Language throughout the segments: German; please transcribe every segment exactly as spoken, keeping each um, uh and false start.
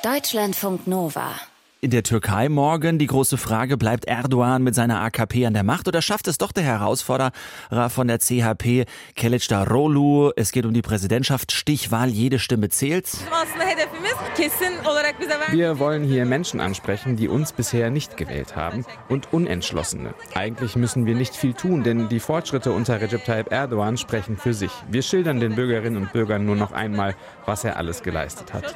Deutschlandfunk Nova. In der Türkei morgen die große Frage, bleibt Erdogan mit seiner A K P an der Macht oder schafft es doch der Herausforderer von der C H P, Kılıçdaroğlu? Es geht um die Präsidentschaft, Stichwahl, jede Stimme zählt. Wir wollen hier Menschen ansprechen, die uns bisher nicht gewählt haben und Unentschlossene. Eigentlich müssen wir nicht viel tun, denn die Fortschritte unter Recep Tayyip Erdogan sprechen für sich. Wir schildern den Bürgerinnen und Bürgern nur noch einmal, was er alles geleistet hat.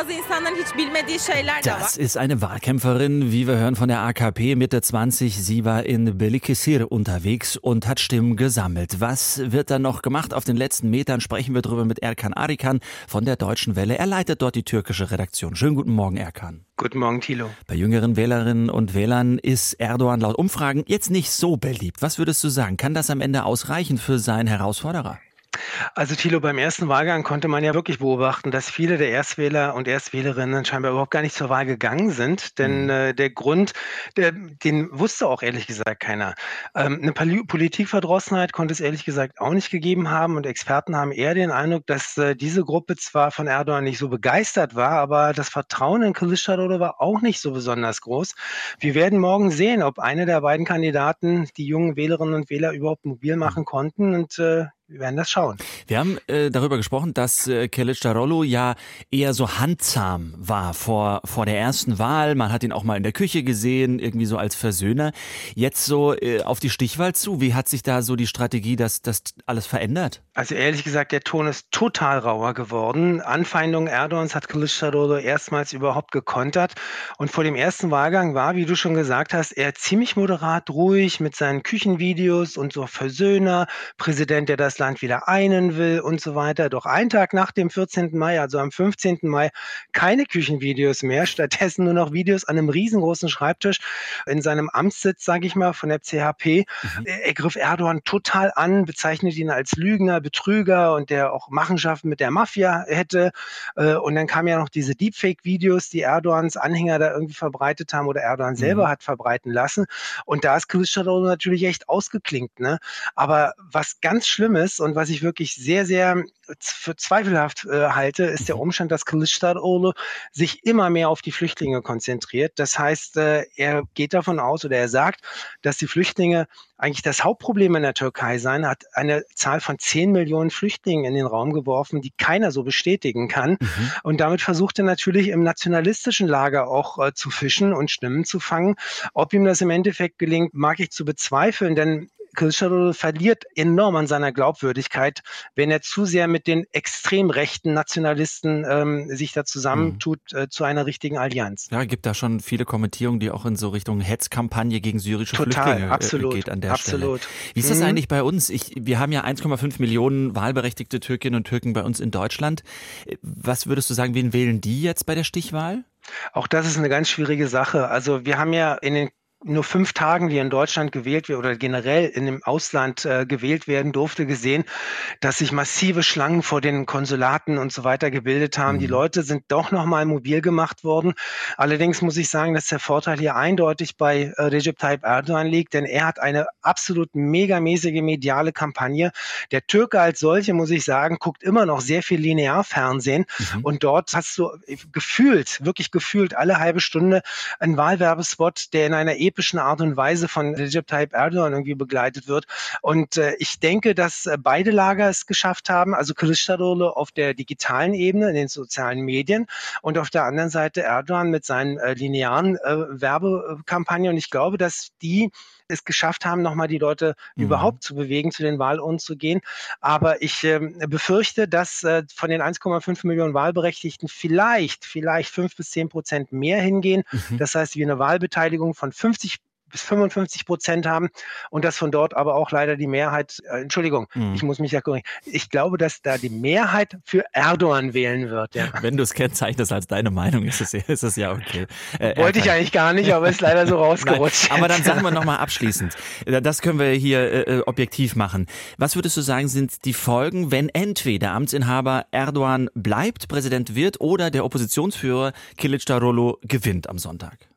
Das ist eine Wahlkämpferin, wie wir hören, von der A K P, Mitte zwanzig. Sie war in Balıkesir unterwegs und hat Stimmen gesammelt. Was wird dann noch gemacht? Auf den letzten Metern sprechen wir drüber mit Erkan Arikan von der Deutschen Welle. Er leitet dort die türkische Redaktion. Schönen guten Morgen, Erkan. Guten Morgen, Thilo. Bei jüngeren Wählerinnen und Wählern ist Erdogan laut Umfragen jetzt nicht so beliebt. Was würdest du sagen? Kann das am Ende ausreichen für seinen Herausforderer? Also Thilo, beim ersten Wahlgang konnte man ja wirklich beobachten, dass viele der Erstwähler und Erstwählerinnen scheinbar überhaupt gar nicht zur Wahl gegangen sind. Denn mhm. äh, der Grund, der, den wusste auch ehrlich gesagt keiner. Ähm, eine Pol- Politikverdrossenheit konnte es ehrlich gesagt auch nicht gegeben haben. Und Experten haben eher den Eindruck, dass äh, diese Gruppe zwar von Erdogan nicht so begeistert war, aber das Vertrauen in Kılıçdaroğlu war auch nicht so besonders groß. Wir werden morgen sehen, ob eine der beiden Kandidaten die jungen Wählerinnen und Wähler überhaupt mobil machen konnten. Und äh, wir werden das schauen. Wir haben äh, darüber gesprochen, dass äh, Kılıçdaroğlu ja eher so handzahm war vor vor der ersten Wahl. Man hat ihn auch mal in der Küche gesehen, irgendwie so als Versöhner. Jetzt so äh, auf die Stichwahl zu. Wie hat sich da so die Strategie, dass das alles verändert? Also ehrlich gesagt, der Ton ist total rauer geworden. Anfeindungen Erdogans hat Kılıçdaroğlu erstmals überhaupt gekontert. Und vor dem ersten Wahlgang war, wie du schon gesagt hast, er ziemlich moderat, ruhig mit seinen Küchenvideos und so Versöhner, Präsident, der das Land wieder einen will und so weiter. Doch einen Tag nach dem vierzehnten Mai, also am fünfzehnten Mai, keine Küchenvideos mehr, stattdessen nur noch Videos an einem riesengroßen Schreibtisch in seinem Amtssitz, sage ich mal, von der C H P. Mhm. Er griff Erdogan total an, bezeichnete ihn als Lügner, Betrüger und der auch Machenschaften mit der Mafia hätte. Und dann kamen ja noch diese Deepfake-Videos, die Erdogans Anhänger da irgendwie verbreitet haben oder Erdogan mhm. selber hat verbreiten lassen. Und da ist Kılıçdaroğlu natürlich echt ausgeklinkt, ne? Aber was ganz schlimm ist, und was ich wirklich sehr, sehr für zweifelhaft äh, halte, ist der Umstand, dass Kılıçdaroğlu sich immer mehr auf die Flüchtlinge konzentriert. Das heißt, äh, er geht davon aus oder er sagt, dass die Flüchtlinge eigentlich das Hauptproblem in der Türkei seien. Er hat eine Zahl von zehn Millionen Flüchtlingen in den Raum geworfen, die keiner so bestätigen kann. Mhm. Und damit versucht er natürlich im nationalistischen Lager auch äh, zu fischen und Stimmen zu fangen. Ob ihm das im Endeffekt gelingt, mag ich zu bezweifeln, denn Kılıçdaroğlu verliert enorm an seiner Glaubwürdigkeit, wenn er zu sehr mit den extrem rechten Nationalisten ähm, sich da zusammentut mhm. äh, zu einer richtigen Allianz. Ja, gibt da schon viele Kommentierungen, die auch in so Richtung Hetzkampagne gegen syrische Total, Flüchtlinge absolut, äh, geht an der absolut. Stelle. Wie ist das mhm. eigentlich bei uns? Ich, wir haben ja eins Komma fünf Millionen wahlberechtigte Türkinnen und Türken bei uns in Deutschland. Was würdest du sagen, wen wählen die jetzt bei der Stichwahl? Auch das ist eine ganz schwierige Sache. Also wir haben ja in den nur fünf Tagen, die in Deutschland gewählt wird oder generell in dem Ausland äh, gewählt werden durfte, gesehen, dass sich massive Schlangen vor den Konsulaten und so weiter gebildet haben. Mhm. Die Leute sind doch nochmal mobil gemacht worden. Allerdings muss ich sagen, dass der Vorteil hier eindeutig bei äh, Recep Tayyip Erdogan liegt, denn er hat eine absolut megamäßige mediale Kampagne. Der Türke als solche, muss ich sagen, guckt immer noch sehr viel Linearfernsehen mhm. und dort hast du gefühlt, wirklich gefühlt alle halbe Stunde einen Wahlwerbespot, der in einer epischen Art und Weise von Recep Tayyip Erdogan irgendwie begleitet wird. Und äh, ich denke, dass äh, beide Lager es geschafft haben, also Kılıçdaroğlu auf der digitalen Ebene, in den sozialen Medien und auf der anderen Seite Erdogan mit seinen äh, linearen äh, Werbekampagnen. Und ich glaube, dass die es geschafft haben, nochmal die Leute mhm. überhaupt zu bewegen, zu den Wahlurnen zu gehen. Aber ich äh, befürchte, dass äh, von den eins Komma fünf Millionen Wahlberechtigten vielleicht, vielleicht fünf bis zehn Prozent mehr hingehen. Mhm. Das heißt, wir eine Wahlbeteiligung von fünfzig bis fünfundfünfzig Prozent haben und dass von dort aber auch leider die Mehrheit, äh, Entschuldigung, mhm. ich muss mich ja korrigieren, ich glaube, dass da die Mehrheit für Erdogan wählen wird. Ja. Wenn du es kennzeichnest als deine Meinung, ist es, ist es ja okay. Äh, Wollte ich eigentlich gar nicht, aber ist leider so rausgerutscht. Nein, aber dann sagen wir nochmal abschließend, das können wir hier äh, objektiv machen. Was würdest du sagen, sind die Folgen, wenn entweder Amtsinhaber Erdogan bleibt, Präsident wird oder der Oppositionsführer Kılıçdaroğlu gewinnt am Sonntag?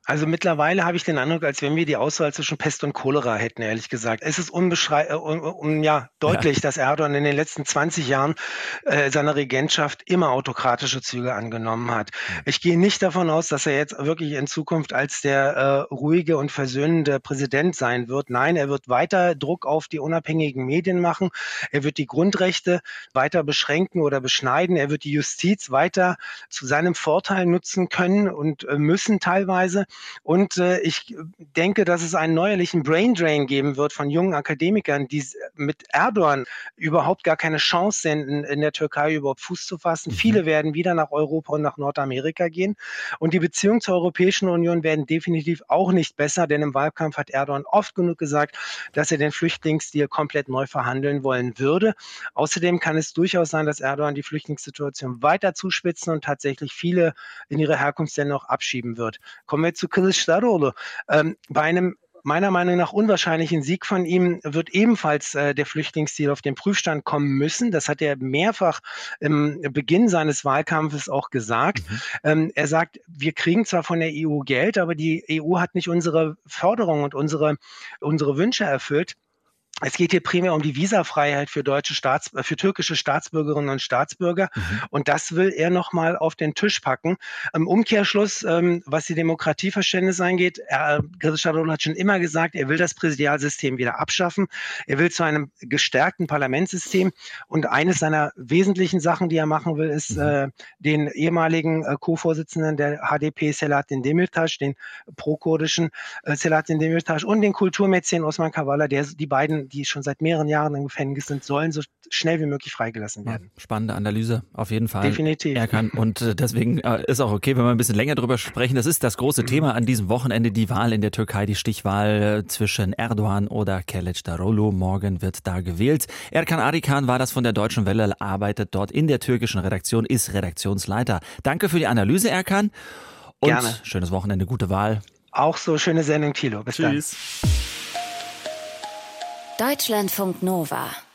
Also mittlerweile habe ich den Eindruck, als wenn wir die Auswahl zwischen Pest und Cholera hätten, ehrlich gesagt. Es ist unbeschrei äh, un, un, ja, deutlich, ja. dass Erdogan in den letzten zwanzig Jahren äh, seiner Regentschaft immer autokratische Züge angenommen hat. Ich gehe nicht davon aus, dass er jetzt wirklich in Zukunft als der äh, ruhige und versöhnende Präsident sein wird. Nein, er wird weiter Druck auf die unabhängigen Medien machen. Er wird die Grundrechte weiter beschränken oder beschneiden. Er wird die Justiz weiter zu seinem Vorteil nutzen können und äh, müssen teilweise. Und äh, ich denke, dass es einen neuerlichen Braindrain geben wird von jungen Akademikern, die mit Erdogan überhaupt gar keine Chance sehen, in, in der Türkei überhaupt Fuß zu fassen. Mhm. Viele werden wieder nach Europa und nach Nordamerika gehen. Und die Beziehungen zur Europäischen Union werden definitiv auch nicht besser, denn im Wahlkampf hat Erdogan oft genug gesagt, dass er den Flüchtlingsdeal komplett neu verhandeln wollen würde. Außerdem kann es durchaus sein, dass Erdogan die Flüchtlingssituation weiter zuspitzen und tatsächlich viele in ihre Herkunftsländer noch abschieben wird. Kommen wir zu Kılıçdaroğlu. Ähm, bei einem meiner Meinung nach unwahrscheinlichen Sieg von ihm wird ebenfalls äh, der Flüchtlingsdeal auf den Prüfstand kommen müssen. Das hat er mehrfach im Beginn seines Wahlkampfes auch gesagt. Mhm. Ähm, er sagt, wir kriegen zwar von der E U Geld, aber die E U hat nicht unsere Forderungen und unsere, unsere Wünsche erfüllt. Es geht hier primär um die Visafreiheit für deutsche Staats, für türkische Staatsbürgerinnen und Staatsbürger. Mhm. Und das will er nochmal auf den Tisch packen. Im Umkehrschluss, ähm, was die Demokratieverständnis angeht, Kılıçdaroğlu hat schon immer gesagt, er will das Präsidialsystem wieder abschaffen. Er will zu einem gestärkten Parlamentssystem. Und eines seiner wesentlichen Sachen, die er machen will, ist mhm. äh, den ehemaligen äh, Co-Vorsitzenden der H D P, Selahattin Demirtas, den pro-kurdischen äh, Selahattin Demirtas und den Kulturmäzen Osman Kavala, der die beiden, die schon seit mehreren Jahren im Gefängnis sind, sollen so schnell wie möglich freigelassen werden. Ja, spannende Analyse, auf jeden Fall. Definitiv. Erkan. Und deswegen ist auch okay, wenn wir ein bisschen länger drüber sprechen. Das ist das große mhm. Thema an diesem Wochenende, die Wahl in der Türkei, die Stichwahl zwischen Erdogan oder Kılıçdaroğlu. Morgen wird da gewählt. Erkan Arikan war das von der Deutschen Welle, arbeitet dort in der türkischen Redaktion, ist Redaktionsleiter. Danke für die Analyse, Erkan. Und Gerne. Schönes Wochenende, gute Wahl. Auch so, schöne Sendung, Thilo. Bis Tschüss. dann. Deutschlandfunk Nova